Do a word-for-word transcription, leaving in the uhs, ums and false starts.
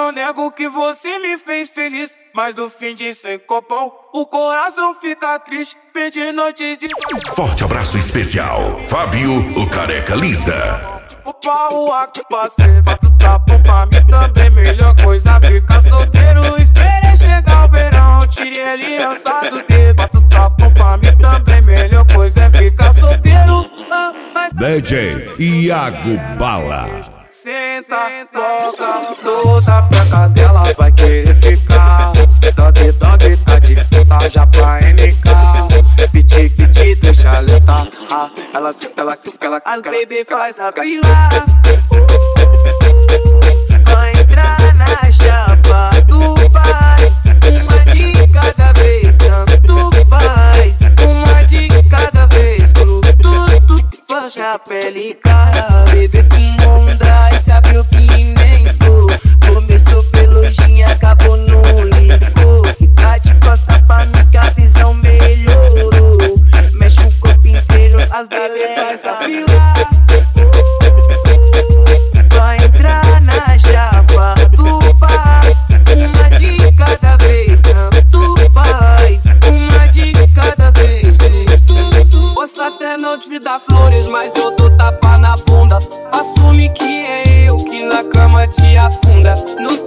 não nego que você me fez feliz, mas no fim de sem copão, o coração fica triste. Perdi noite de... Forte abraço especial, Fábio, o Careca Lisa. O pau aqui passei, fato sapo pra mim também. Melhor coisa ficar solteiro. Esperei chegar o verão, tirei aliança do dedo. Fato sapo pra mim também. Melhor coisa é ficar solteiro. Ah, mas... D J Iago Bala. Senta, toca, toda peca dela vai querer ficar. Dog, dog, tá difícil já pra N K. Piti, piti, deixa ela ah, ela senta, ela senta, ela senta. As baby faz a fila. Vai entrar na chapa do pai. Uma de cada vez, tanto faz. Uma de cada vez, pro tudo. Fecha a pele, cara. Bebê fumou um dry, se abriu que nem flor. Começou pelojinha, acabou no licor. Fica de costa pra mim que a visão melhorou. Mexe o corpo inteiro, as belezas a fila. Vai entrar na chapa do pai. Uma de cada vez, tanto faz. Uma de cada vez, tudo. Posso até não te dar flores, mas eu dou tapa na bunda. Assume que é eu que na cama te afunda. No